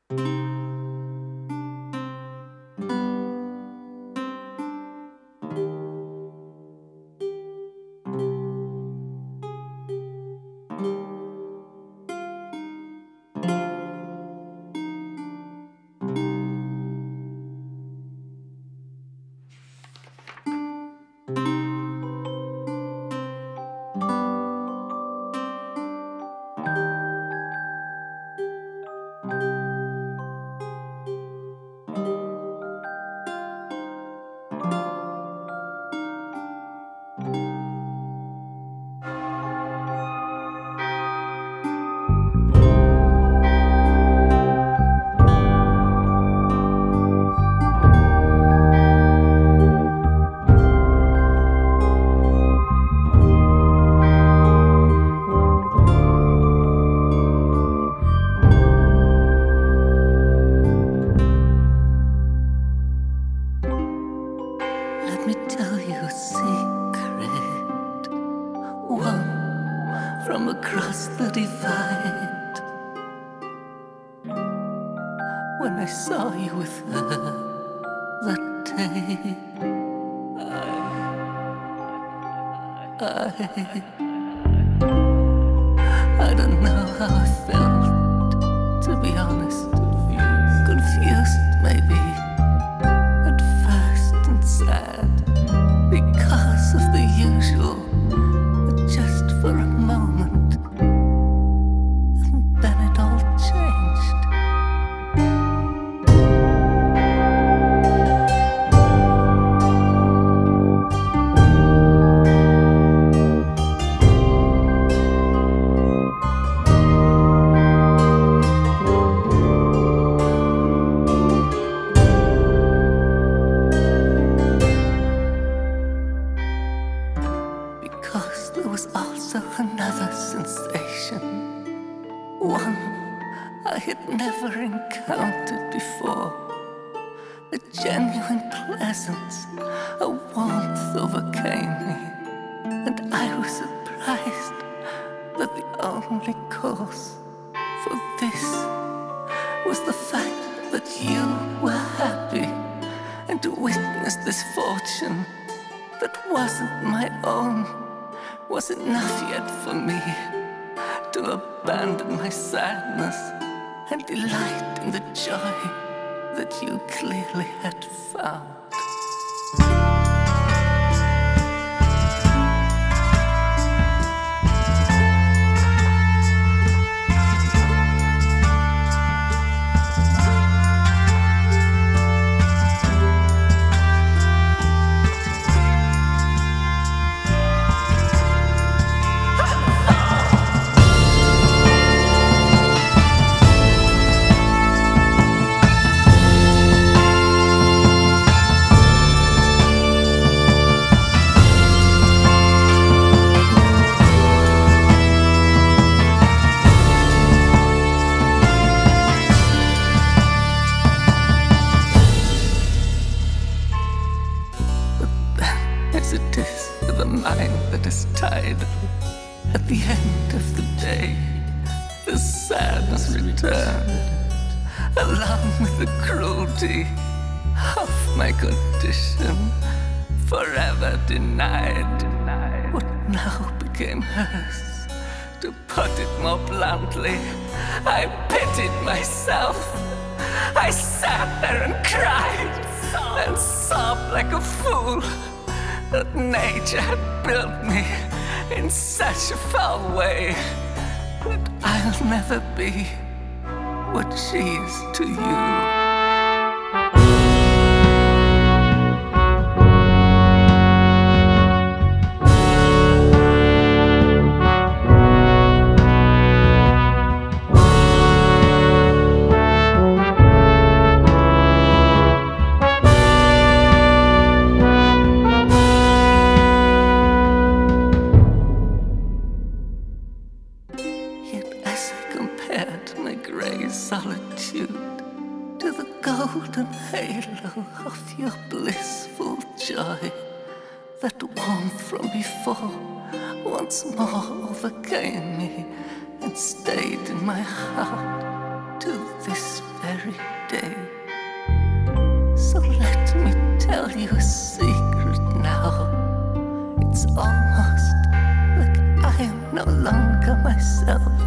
Let me tell you a secret, one from across the divide. When I saw you with her that day, I don't know how I felt, to be honest. Confused, maybe, at first, and sad because of the usual, but just for a moment, and then it all changed. Because there was also another sensation, one I had never encountered before. A genuine pleasance, a warmth overcame me, and I was surprised that the only cause for this was the fact that you were happy, and to witness this fortune that wasn't my own was enough yet for me to abandon my sadness and delight in the joy that you clearly had found. As it is with a mind that is tied, at the end of the day, the sadness returned, along with the cruelty of my condition, forever denied. What now became hers? To put it more bluntly, I pitied myself. I sat there and cried and sobbed like a fool that nature had built me in such a foul way that I'll never be what she is to you. As I compared my grey solitude to the golden halo of your blissful joy, that warmth from before once more overcame me and stayed in my heart to this very day. So let me tell you a secret now. It's almost like I am no longer myself.